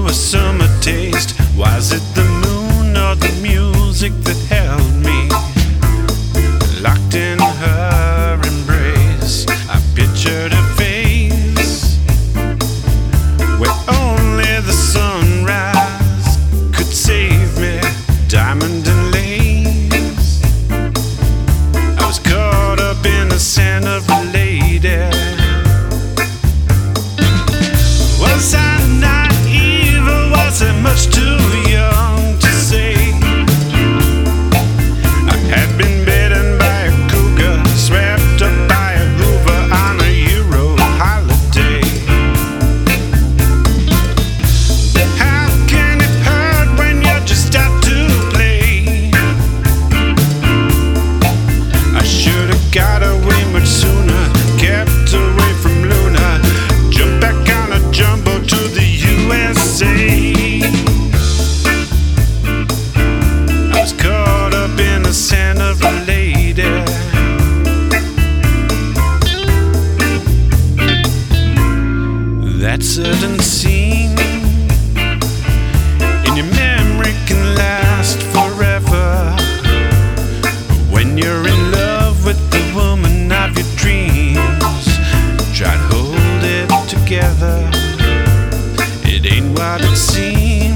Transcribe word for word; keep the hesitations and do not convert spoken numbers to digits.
a summer taste. Was it the moon or the music that held me locked in her embrace? I pictured her face where only the sunrise could save me. Diamond and lace, I was caught up in the sand of a lady. Was I naive or was I much too young to say I had been bitten by a cougar, swept up by a Hoover on a Euro holiday? How can it hurt when you're just out to play? I should have got away much sooner, kept away from Luna, jumped back on a jumbo to the U S A. I was caught up in the sand of a lady. That certain scene in your memory can last forever. When you're in love with the woman of your dreams, try to hold it together. It ain't what it seems.